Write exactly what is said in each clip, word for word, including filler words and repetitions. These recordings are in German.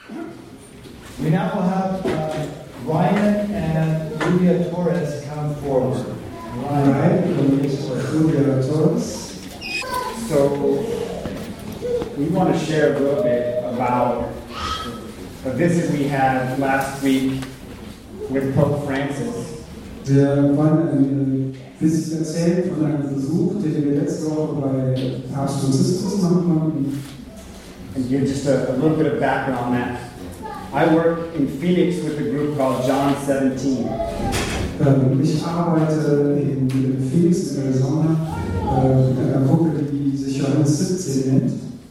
We now will have uh, Ryan and Julia Torres come forward. Ryan and Julia Torres. So, we want to share a little bit about a visit we had last week with Pope Francis. Wir wollen ein bisschen erzählen von einem Besuch, den wir letzte Woche bei Papst Franziskus machen konnten. And give just a, a little bit of background on that. I work in Phoenix with a group called John seventeen. Ich arbeite in Phoenix in Arizona mit einer Gruppe, die sich Johannes siebzehn nennt.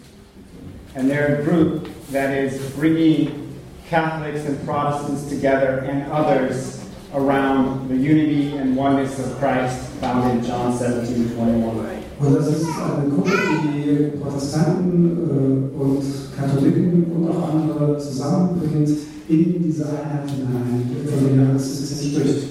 And they're a group that is bringing Catholics and Protestants together and others around the unity and oneness of Christ found in John seventeen twenty-one. Und das ist eine Gruppe, die Protestanten äh, und Katholiken und auch andere zusammenbringt in diese Einheit hinein, von der Johannes siebzehn spricht.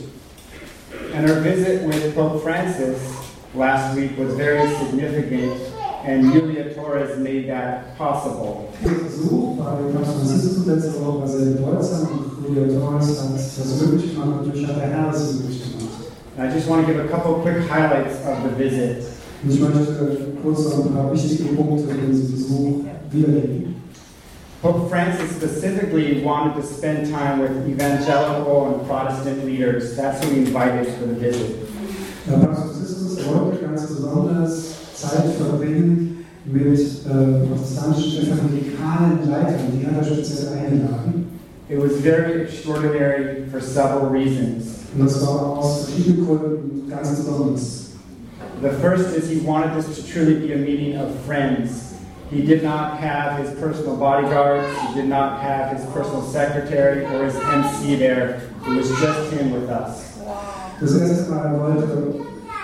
And our visit with Pope Francis last week was very significant, and Julia Torres made that possible. Der Besuch bei Papst Franziskus letzte Woche war sehr bedeutsam und Julia Torres hat das möglich gemacht und durch der Herr das möglich gemacht. And I just want to give a couple quick highlights of the visit. Und ich möchte kurz noch ein paar wichtige Punkte in diesem Besuch wiedergeben. Pope Francis specifically wanted to spend time with evangelical and Protestant leaders. That's who he invited for the visit. Der Papst Franziskus wollte ganz besonders Zeit verbringen mit äh, protestantischen evangelikalen Leitern, die hat er speziell eingeladen. It was very extraordinary for several reasons. Und das war aus verschiedenen Gründen ganz besonders. The first is he wanted this to truly be a meeting of friends. He did not have his personal bodyguards, he did not have his personal secretary or his M C there. It was just him with us. Das erste Mal, er wollte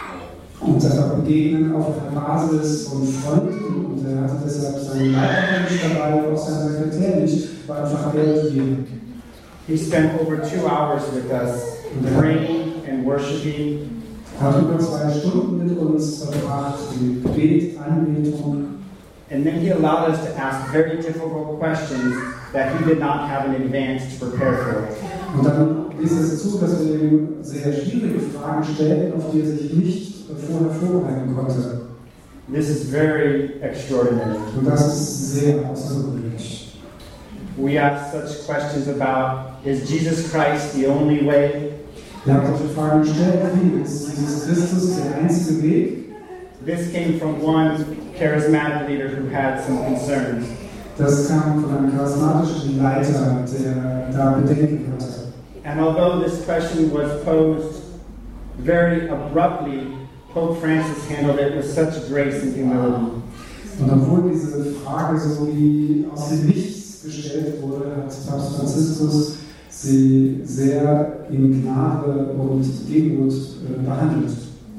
uns einfach begegnen auf der Basis von Freunden und er hatte deshalb seinen Leiter nicht dabei und auch seinen Sekretär nicht, war einfach er und wir. He spent over two hours with us, praying and worshiping. Er hat über zwei Stunden mit uns verbracht, mit Gebet, Anbetung. And then he allowed us to ask very difficult questions that he did not have in advance to prepare for. Und dann ließ es zu, dass wir ihm sehr schwierige Fragen stellten, auf die er sich nicht vorher vorbereiten konnte. This is very extraordinary. Und das ist sehr außergewöhnlich. We asked such questions about, is Jesus Christ the only way? Wir haben solche Fragen gestellt, wie ist Jesus Christus der einzige Weg? This came from one charismatic leader who had some concerns. Das kam von einem charismatischen Leiter, der da Bedenken hatte. And although this question was posed very abruptly, Pope Francis handled it with such grace and humility. Und obwohl diese Frage so wie aus dem Nichts gestellt wurde, hat Papst Franziskus sie sehr in Gnade und Demut äh, behandelt.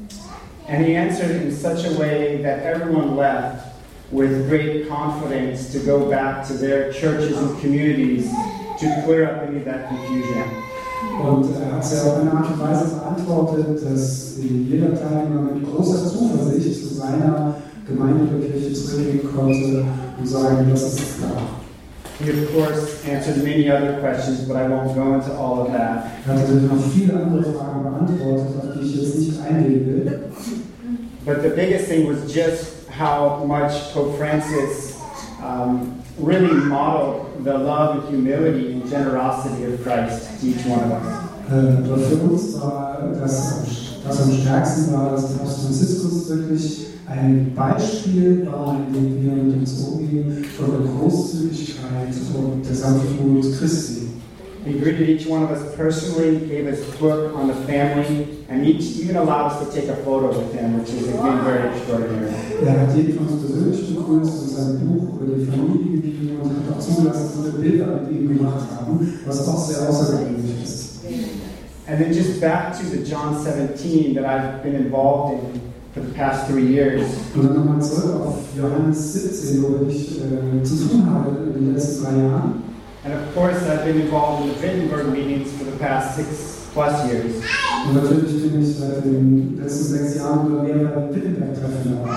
And he answered in such a way that everyone left with great confidence to go back to their churches and communities to clear up any of that confusion. Und er hat sie auf eine Art und Weise beantwortet, dass jeder Teilnehmer mit großer Zuversicht zu seiner Gemeinde oder Kirche zurückgehen konnte und sagen, das ist klar. He of course answered many other questions, but I won't go into all of that. Er hat natürlich noch viele andere Fragen beantwortet, auf die ich jetzt nicht eingehen will. But the biggest thing was just how much Pope Francis um, really modeled the love and humility and generosity of Christ to each one of us. Aber für uns war das, was am stärksten war, dass Papst Franziskus wirklich ein Beispiel war, in dem wir mit uns umgehen, von der Großzügigkeit und der Sanftmut Christi. He greeted each one of us personally, gave us a book on the family, and each even allowed us to take a photo with him, which is again very extraordinary. Er hat jeden von uns persönlich begrüßt und sein Buch über die Familie gegeben und hat auch zugelassen, dass wir Bilder mit ihm gemacht haben, was auch sehr außergewöhnlich ist. And then just back to the John seventeen that I've been involved in for the past three years. Und dann nochmal zurück auf Johannes siebzehn, wo ich äh, zu tun habe in den letzten drei Jahren. And of course, I've been involved in the Wittenberg meetings for the past six plus years. Und natürlich bin ich seit den letzten sechs Jahren oder mehr bei den Wittenberg-Treffen dabei.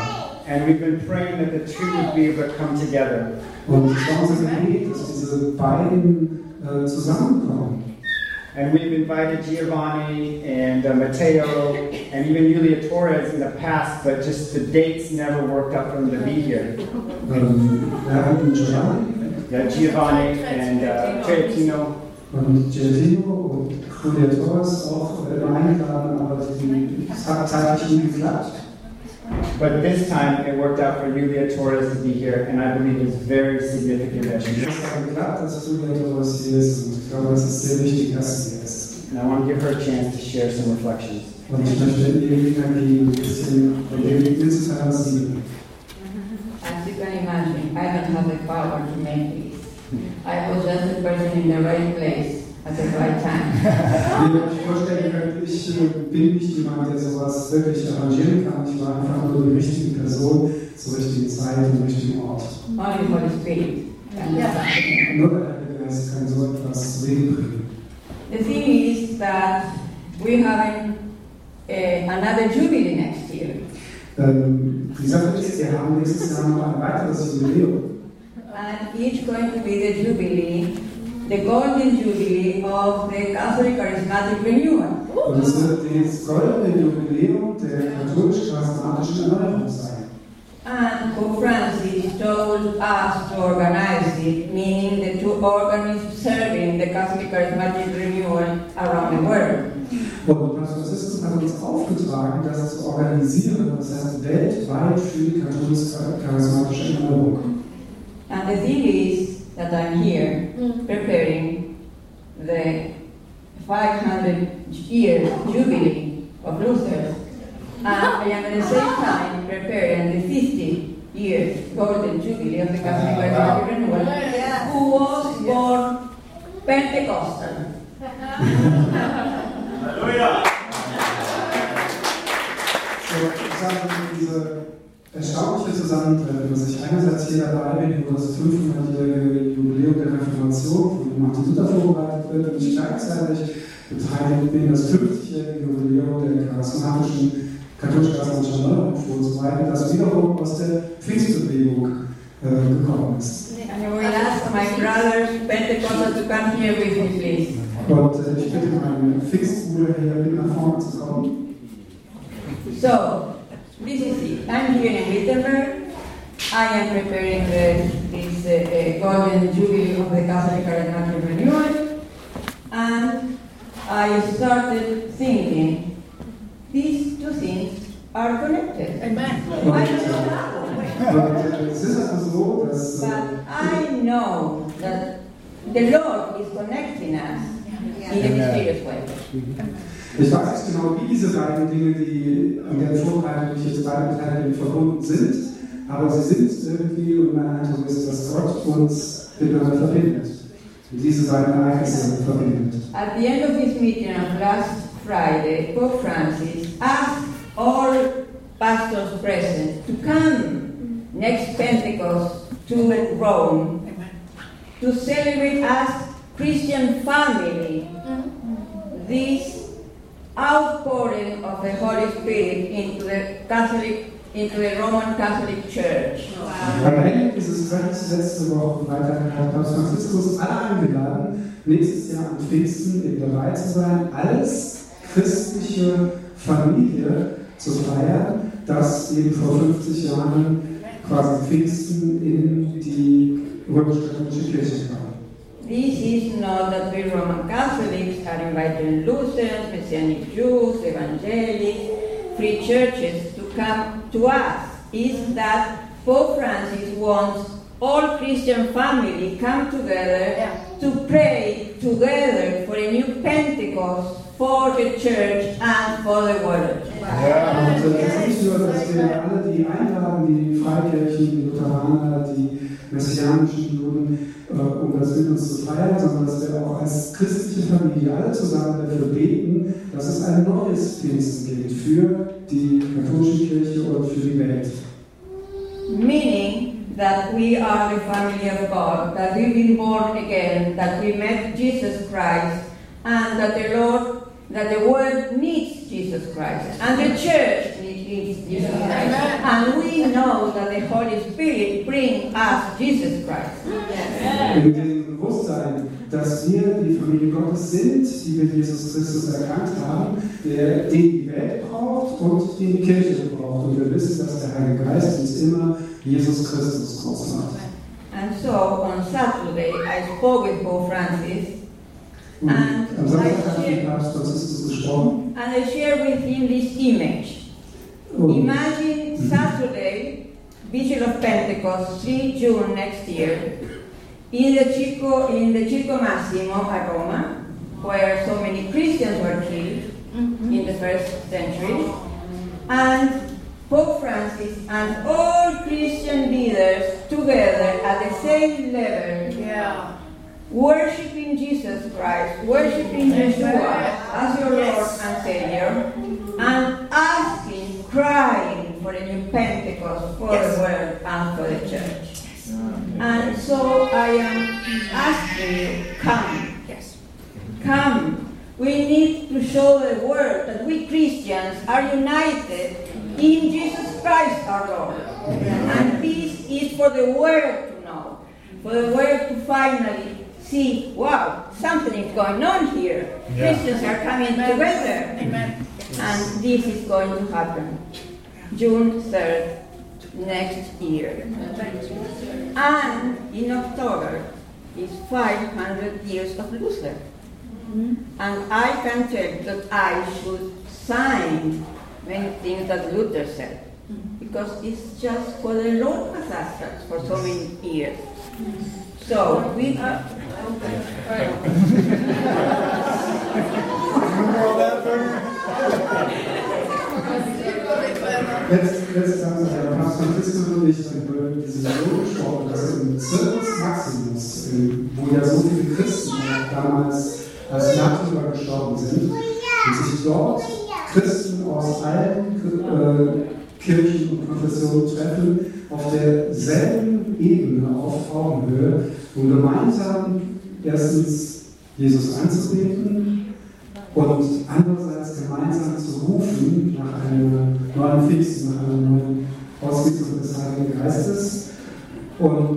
And we've been praying that the two would be able to come together. Und es war unser Gebet, dass diese beiden äh, zusammenkommen. And we've invited Giovanni and uh, Matteo and even Julia Torres in the past, but just the dates never worked out for them to be here. Ähm, wir hatten Giovanni Yeah, Giovanni and uh, Tretino. und Giardino und Julia Torres auch äh, eingeladen, aber die, es hat zeitlich nie geklappt. But this time it worked out for Julia Torres to be here, and I believe it's very significant that she's here. Es hat geklappt, dass Julia Torres hier ist und ich glaube, es ist sehr wichtig, dass sie hier ist. And I want to give her a chance to share some reflections. Und ich möchte ihr geben, ein bisschen von dem Insight aus sie. As you can imagine, I don't have the power to make this. I was just the person in the right place at the right time. Wie ihr euch vorstellen könnt, ich äh, bin nicht jemand, der sowas wirklich arrangieren kann. Ich war einfach nur die richtige Person zur richtigen Zeit und richtigen Ort. Only Holy Spirit can do that. Nur der Heilige Geist kann so etwas zu Leben bringen. The thing is that we're having uh, another jubilee next year. Ähm, die Sache ist, wir haben nächstes Jahr noch ein weiteres Jubiläum. And it's going to be the jubilee, the golden jubilee of the Catholic Charismatic Renewal. Und es wird das goldene Jubiläum der katholisch-charismatischen Erneuerung sein. And Pope Francis told us to organize it, meaning the two organisms serving the Catholic Charismatic Renewal around the world. Und Papst Franziskus hat uns aufgetragen, das zu organisieren, das heißt weltweit für die katholisch-charismatische Erneuerung. And the thing is that I'm here preparing the five hundred year jubilee of Luther, and I am at the same time preparing the fifty year golden jubilee of the Catholic Charismatic Renewal, who was born Pentecostal. Hallelujah! So, ich sage diese erstaunliche Zusammentreffen, dass ich einerseits hier dabei bin, wo das fünfhundertjährige Jubiläum der Reformation von Martin Luther vorbereitet wird, und ich gleichzeitig beteiligt bin, das fünfzigjährige Jubiläum der charismatischen katholisch-charismatischen Erneuerung vorzubereiten, das wiederum aus der Pfingstbewegung äh, gekommen ist. And I will ask my brothers Pentecostal to come here with me, please. Und äh, ich bitte meinen Pfingstbruder hier mit nach vorne zu kommen. So, this is it. I'm here in Wittenberg. I am preparing the, this uh, uh, golden jubilee of the Catholic Charismatic Renewal, and I started thinking these two things are connected. Amen. I don't know how, Und äh, es ist also so, dass äh, but I know that the Lord is connecting us in a mysterious way. ich weiß nicht genau, wie diese beiden Dinge, die an der Vorbereitung, die ich jetzt beide beteiligt bin, verbunden sind, aber sie sind irgendwie, und mein Eindruck ist, dass Gott uns miteinander verbindet. Und diese beiden Ereignisse verbindet. At the end of this meeting of last Friday, Pope Francis asked all pastors present to come next Pentecost to Rome to celebrate as Christian family this outpouring of the Holy Spirit into the Catholic, into the Roman Catholic Church. Am Ende dieses Treffens letzte Woche Freitag hat Papst Franziskus alle eingeladen, nächstes Jahr am Pfingsten eben dabei zu sein, als christliche Familie zu feiern, das eben vor fünfzig Jahren quasi Pfingsten in die römisch-katholische Kirche kam. This is not that we Roman Catholics are inviting Lutherans, Messianic Jews, Evangelics, free churches to come to us. Is that Pope Francis wants all Christian family come together yeah. to pray together for a new Pentecost for the church and for the world. Ja, und es ist nicht nur, dass wir alle die einladen, die Freikirchen, die Lutheraner, die messianischen Juden, äh, um das mit uns zu feiern, sondern dass wir auch als christliche Familie alle zusammen dafür beten, dass es ein neues Pfingsten gibt für die katholische Kirche und für die Welt. Meaning that we are the family of God, that we've been born again, that we met Jesus Christ, and that the Lord, that the world needs Jesus Christ, and the church needs is Jesus Christ. And we know that the Holy Spirit brings us Jesus Christ. In dem Bewusstsein, dass wir die Familie Gottes sind, die mit Jesus Christus erkannt haben, der, den die Welt braucht und den die Kirche braucht. Und wir wissen, dass der Heilige Geist uns immer Jesus Christus groß macht. And so on Saturday I spoke with Pope Francis. Und And am Samstag I hat shared- der Papst Franziskus gesprochen. And I share with him this image. Und Imagine Saturday, Vigil of Pentecost, the third of June next year, in the Circo, in the Circo Massimo at Roma, where so many Christians were killed in the first century, and Pope Francis and all Christian leaders together at the same level, Yeah. worshiping Jesus Christ, worshiping Yeshua as your Lord and Savior, and asking, crying for a new Pentecost for Yes. the world and for the church. And so I am asking you, come, Yes. come. We need to show the world that we Christians are united in Jesus Christ our Lord. And this is for the world to know, for the world to finally see, wow, something is going on here. Yeah. Christians are coming together. Amen. And this is going to happen June third next year. And in October is five hundred years of Luther. And I can tell that I should sign many things that Luther said, because it's just what the Lord has asked us for so many years. So we are. Letzt, letztes Samstag hat Papst Franziskus und ich über diese Vision gesprochen, dass im Circus Maximus, in- wo ja so viele Christen auch damals als Märtyrer gestorben sind, und sich dort Christen aus allen äh, Kirchen und Konfessionen treffen, auf derselben Ebene, auf Augenhöhe, um gemeinsam erstens Jesus anzubeten und andererseits gemeinsam zu rufen nach einem neuen Pfingsten, nach einer neuen Ausgießung des Heiligen Geistes. Und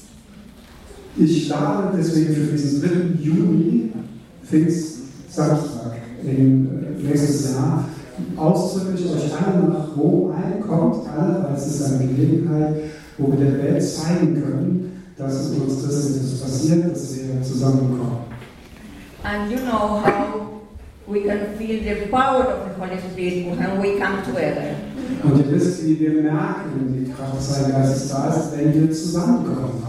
ich lade deswegen für diesen dritten Juni, Pfingstsamstag im äh, nächstes Jahr, ausdrücklich euch alle nach Rom ein, kommt alle, weil es ist eine Gelegenheit, wo wir der Welt zeigen können, dass es uns Christen passiert, dass wir zusammenkommen. And you know how we can feel the power of the Holy Spirit when we come together. Und ihr wisst, wie wir merken, wenn die Kraft des Heiligen Geistes da ist, wenn wir zusammenkommen.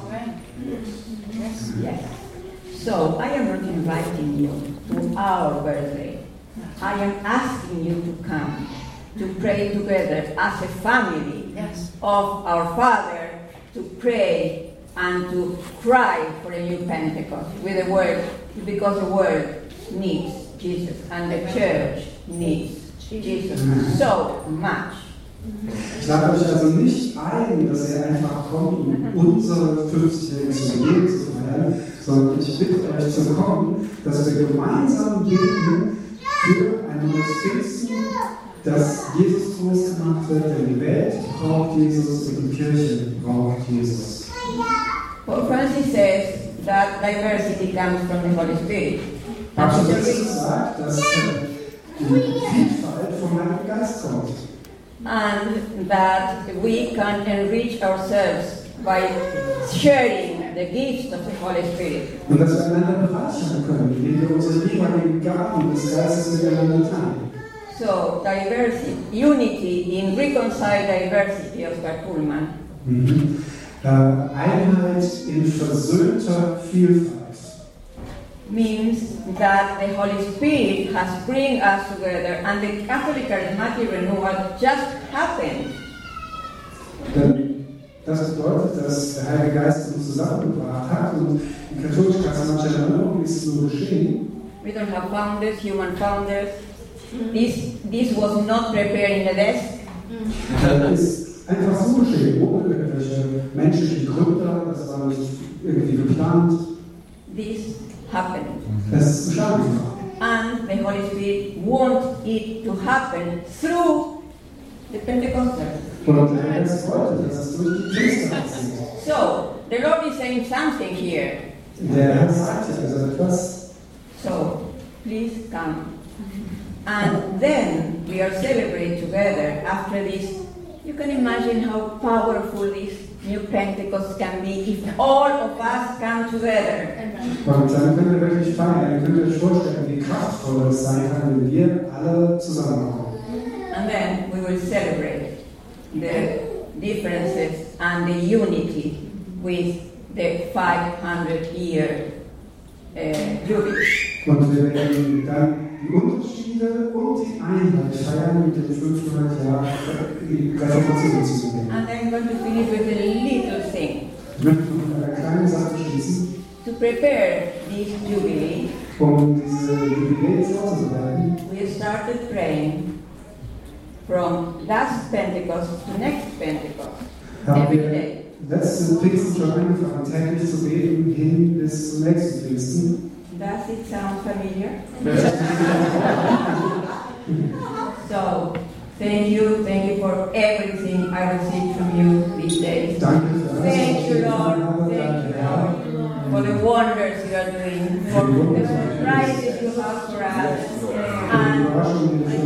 Yes. So I am not inviting you to our birthday. I am asking you to come to pray together as a family Yes. of our Father, to pray and to cry for a new Pentecost with the world, because the world needs Jesus and the church needs Jesus so much. Ich lade euch also nicht ein, dass ihr einfach kommt, um unsere fünfzigjähriges Jubiläum zu feiern, sondern ich bitte euch zu kommen, dass wir gemeinsam beten für ein neues Pfingsten, dass Jesus groß gemacht wird, denn die Welt braucht Jesus und die Kirche braucht Jesus. Pope Francis says that diversity comes from the Holy Spirit. That Papst is the Franziskus reason. sagt, dass äh, die Vielfalt vom Heiligen Geist kommt. And that we can enrich ourselves by sharing the gifts of the Holy Spirit. Und dass wir einander bereichern können, indem wir unsere jeweiligen Gaben des Geistes miteinander teilen. So, diversity, unity in reconciled diversity, Oscar Pullman. Mhm. Äh, Einheit in versöhnter Vielfalt. Means that the Holy Spirit has bring us together, and the Catholic Charismatic Renewal just happened. Denn das bedeutet, dass der Heilige Geist uns zusammengebracht hat und die katholische charismatische Erneuerung ist so geschehen. We don't have founders, human founders. This, this was not prepared in the desk. Das ist einfach so geschehen, ohne irgendwelche menschlichen Gründer, das war nicht irgendwie geplant. This happened. Es ist zustande gekommen. And the Holy Spirit wants it to happen through the Pentecostals. Und der Rest wollte, dass es durch die Pfingster passiert. So, the Lord is saying something here. Der Herr sagt ja also etwas. So, please come. And then we are celebrating together after this. You can imagine how powerful this new Pentecost can be if all of us come together. Und dann könnt ihr wirklich feiern, ihr könnt euch vorstellen, wie kraftvoll es sein kann, wenn wir alle zusammenkommen. And then we will celebrate the differences and the unity with the five hundred year uh, Jubilee. Und wir werden dann die Unterschiede und die Einheit feiern mit den fünfhundert Jahren Reformation zu begehen. And I'm going to finish with a little thing. Ich möchte noch mit einer kleinen Sache schließen, To prepare this Jubilee, um diese Jubiläe vorzubereiten. we started praying from last Pentecost to next Pentecost, Haben every wir day. letzten Pfingsten schon angefangen, täglich zu beten, hin bis zum nächsten Pfingsten. Does it sound familiar? So, thank you, thank you for everything I received from you these days. Danke für alles, Thank was you, ich Lord. getan habe. Thank Danke, you, Herr. Lord, for the wonders you are doing, for the surprises you have for us. Die And Überraschung, die I